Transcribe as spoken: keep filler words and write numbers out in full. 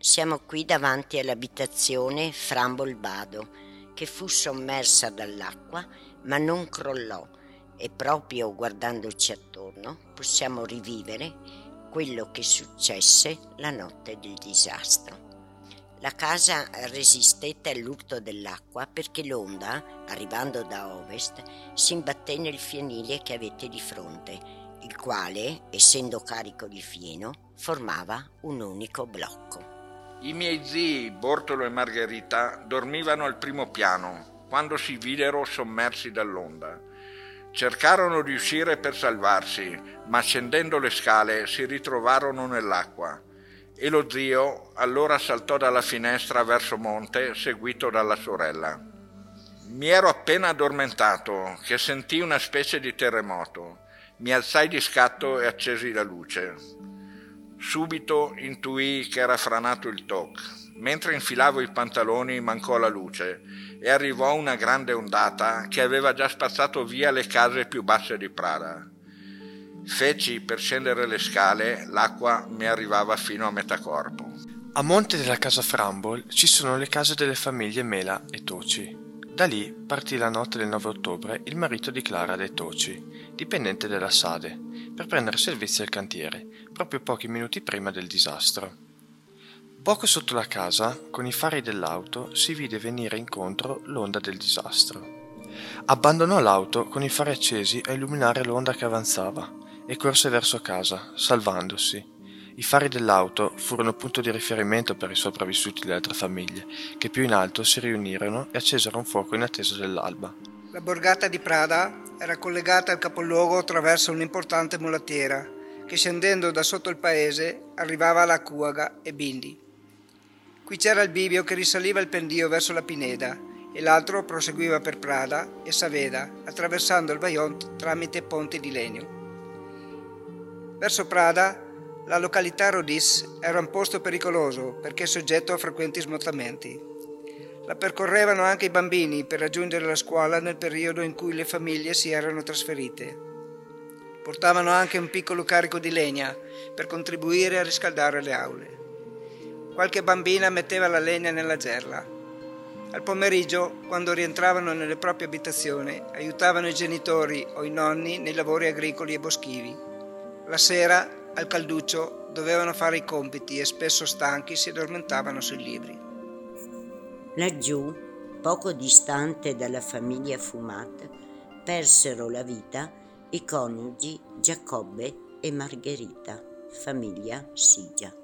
Siamo qui davanti all'abitazione Frambolbado, che fu sommersa dall'acqua ma non crollò, e proprio guardandoci attorno possiamo rivivere quello che successe la notte del disastro. La casa resistette all'urto dell'acqua perché l'onda, arrivando da ovest, si imbatté nel fienile che avete di fronte, il quale, essendo carico di fieno, formava un unico blocco. I miei zii, Bortolo e Margherita, dormivano al primo piano quando si videro sommersi dall'onda. Cercarono di uscire per salvarsi, ma scendendo le scale si ritrovarono nell'acqua e lo zio allora saltò dalla finestra verso monte seguito dalla sorella. Mi ero appena addormentato che sentii una specie di terremoto. Mi alzai di scatto e accesi la luce. Subito intuii che era franato il toc. Mentre infilavo i pantaloni mancò la luce e arrivò una grande ondata che aveva già spazzato via le case più basse di Prada. Feci per scendere le scale, l'acqua mi arrivava fino a metà corpo. A monte della casa Frambol ci sono le case delle famiglie Mela e Toci. Da lì partì la notte del nove ottobre il marito di Clara De Toci, dipendente della Sade, per prendere servizio al cantiere, proprio pochi minuti prima del disastro. Poco sotto la casa, con i fari dell'auto, si vide venire incontro l'onda del disastro. Abbandonò l'auto con i fari accesi a illuminare l'onda che avanzava e corse verso casa, salvandosi. I fari dell'auto furono punto di riferimento per i sopravvissuti delle altre famiglie, che più in alto si riunirono e accesero un fuoco in attesa dell'alba. La borgata di Prada era collegata al capoluogo attraverso un'importante mulattiera, che scendendo da sotto il paese arrivava alla Cuaga e Bindi. Qui c'era il bivio che risaliva il pendio verso la Pineda e l'altro proseguiva per Prada e Saveda, attraversando il Vajont tramite ponti di legno. Verso Prada, la località Rodis era un posto pericoloso perché soggetto a frequenti smottamenti. La percorrevano anche i bambini per raggiungere la scuola nel periodo in cui le famiglie si erano trasferite. Portavano anche un piccolo carico di legna per contribuire a riscaldare le aule. Qualche bambina metteva la legna nella gerla. Al pomeriggio, quando rientravano nelle proprie abitazioni, aiutavano i genitori o i nonni nei lavori agricoli e boschivi. La sera, al calduccio, dovevano fare i compiti e spesso stanchi si addormentavano sui libri. Laggiù, poco distante dalla famiglia Fumat, persero la vita i coniugi Giacobbe e Margherita, famiglia Sigia.